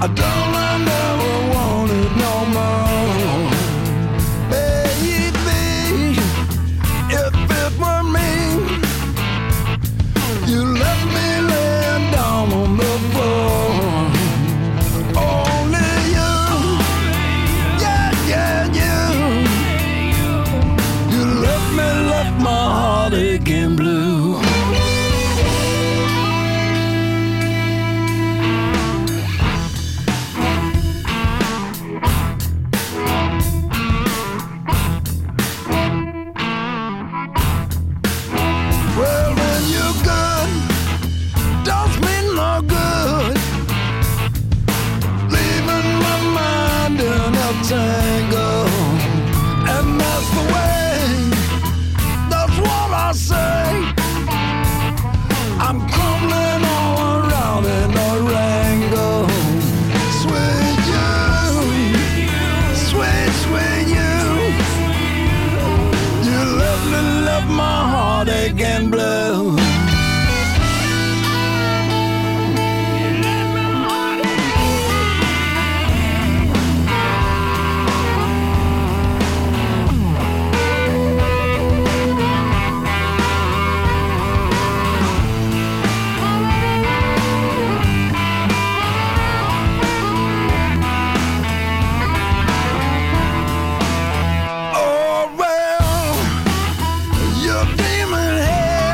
Don't I never want it no more. Baby, if it were me, you left me laying down on the floor. Only you, yeah, you left my heart aching blue. Well, when you're good, don't mean no good. Leaving my mind in a tangle. And that's the way, that's what I say. I'm crumbling all around in a wrangle. Sweet you, you left my heart aching blue. Oh well, your demon hair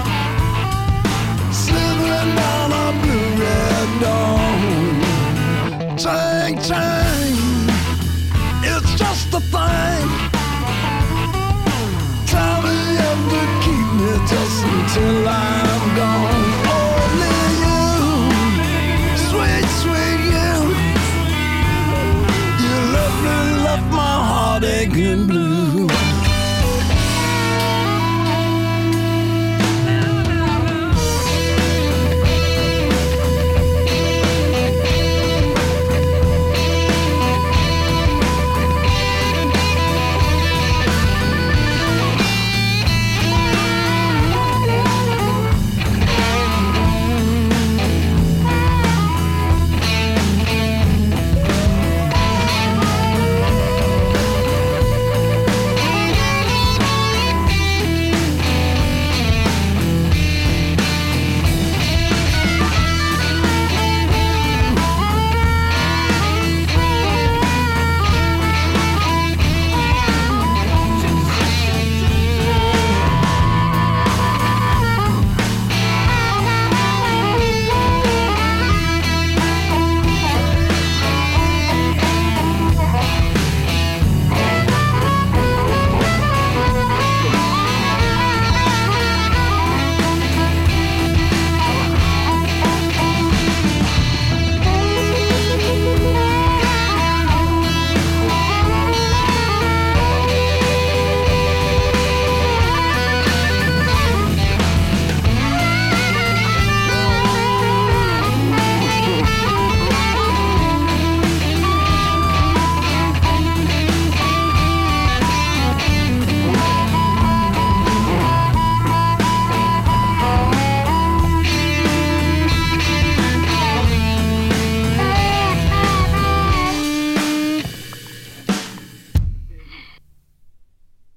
slithering down a blue-red dawn. Chang, chang, it's just a thing. Time you have to keep me just until I'm gone.